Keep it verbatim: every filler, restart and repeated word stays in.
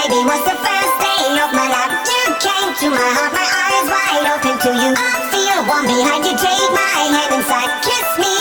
Baby, was the first day of my life. You came to my heart, my eyes wide open to you. I feel warm behind you, take my hand inside. Kiss me